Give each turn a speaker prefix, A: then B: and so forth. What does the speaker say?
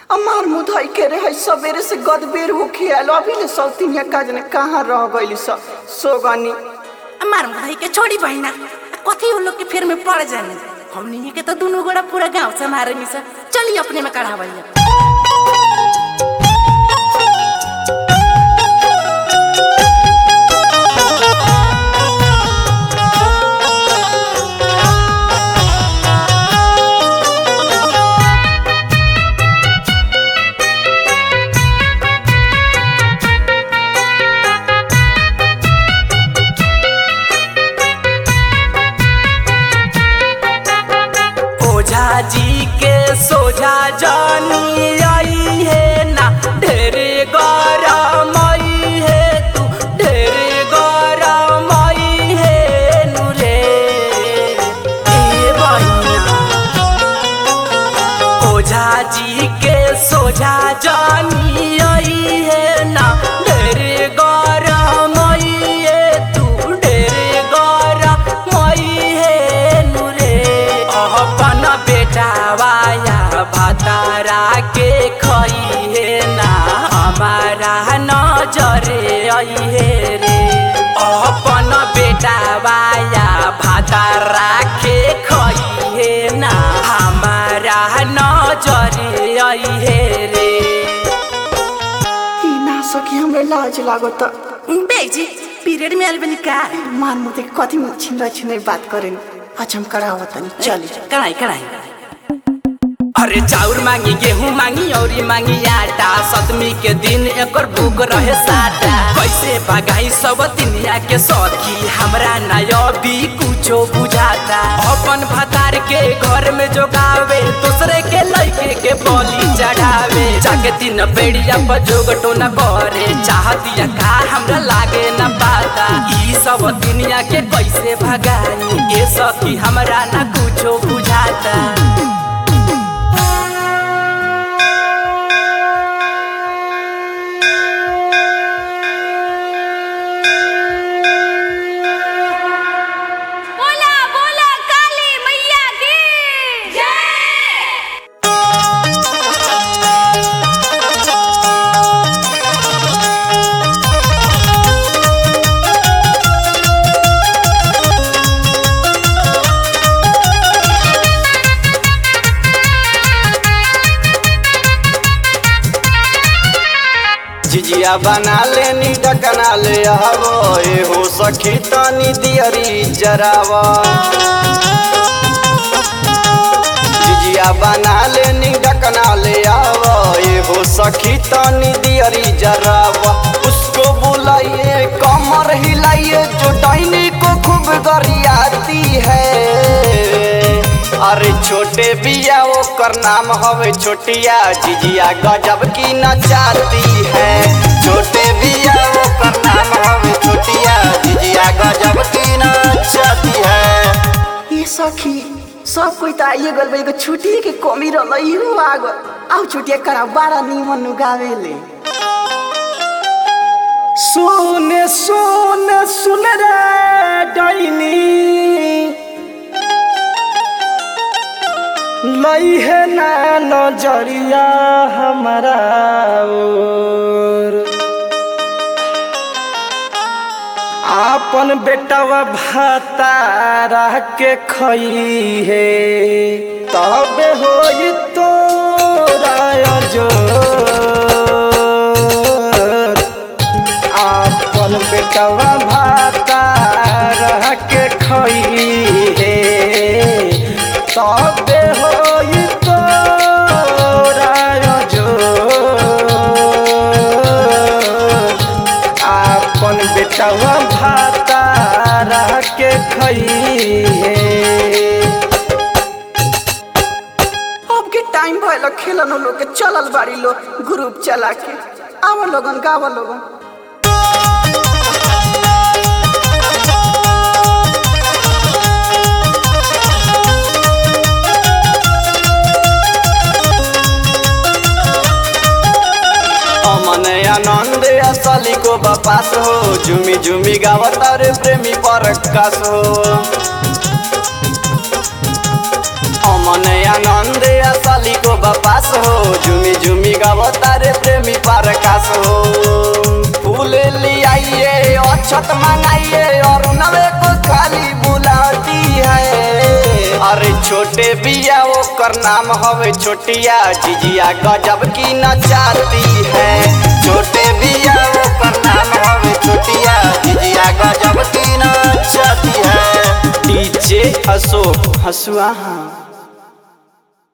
A: अमार मुधई के रहे सवेरे से गदबेर होके आयल अभी ले सौतिनिया काज ने कहाँ रह गइली सोगनी।
B: अमार मुधई के छोड़ी बहिना कथी वो लोग के फेर में पड़ जाने। हमनी के तो दोनों गोड़ा पूरा गांव से मारे मिसा चली अपने में कढ़ावैया।
C: जी के सोझा जानी आई है ना ढेरे गरमई है तू ढेरे गरमई है नुरे ए बहिना। ओझा जी के सोझा जानी आई है ना ढेरे गरमई है तू ढेरे गरमई है नुरे। अपन बेटावाया भातारा के खई है ना हमारा नजरे आई है रे। अपन बेटावाया भातारा के खई है ना हमारा नजरे आई है रे।
A: ना सकी हमें लाज लागत
B: बेजी पीरियड में अलबनी का
A: मार मुझे कथी में छिन बात करें। अच्छा हम कढ़ावत चली
B: कढ़ाई कढ़ाई।
C: अरे चाउर मांगी गेहूं मांगी औरी मांगी आटा सतमी के दिन एकर भूख रहे साटा। कैसे भगाई सब दुनिया के सखी हमरा ना भी कुछो बुझाता। अपन भतार के घर में जोगावे दूसरे के लइके के बलि चढ़ावे। जाके दिन बेड़िया पर जोगटो न करे चाहतिया का हमरा लागे न पाता। ई सब दुनिया के कैसे भगाई ये सखी हमरा ना कुछो बुझाता।
D: जिजिया बना लेनी ढकना ले आवो ए हो सखी तनी दियरी जरावा। जिजिया बना लेनी ढकना ले आवो ए हो सखी तनी दियरी जरावा। उसको बुलाइए कमर हिलाइए जो डाइनी को खूब गरियाती है। अरे छोटे बिया वो कर नाम हवे छोटिया जिजिया गजब की नचाती है। छोटे बिया वो कर नाम हवे छोटिया जिजिया गजब की नचाती है।
A: ये सखी सब कोई तो आइए गल एगो छुट्टी के कमी रही आग आउ छुट्टिया करा बड़ा निमन गावेले।
C: सुन सुन सुन रे डाइनी लई है ना नजरिया हमारा ओर। आपन बेटावा भातारा के खई है तब होई तोरा जोर। आपन बेटावा भातारा के खई है तब होई तोरा जोर। आपन बेटावा भातारा के खई है।
A: अब के टाइम भइल खेलन लोग के चलल बाड़ी लो ग्रुप चला के आवा लोगन गावा लोगन।
D: आनंद असली को बपास हो झूमी झूमी गावत रे प्रेमी परकाश हो। अमन आनंद असली को बपास हो झूमी झूमी गावतारे प्रेमी प्रकाश हो। फूल ले आइए अक्षत मंगाइए और नवे को खाली बुलाती है। अरे छोटे बिया वो कर नाम हवे छोटिया जिजिया गजब की नचाती है। छोटे बिया वो कर नाम हवे छोटिया जिजिया गजब की नचाती है। डीजे अशोक हसुआ।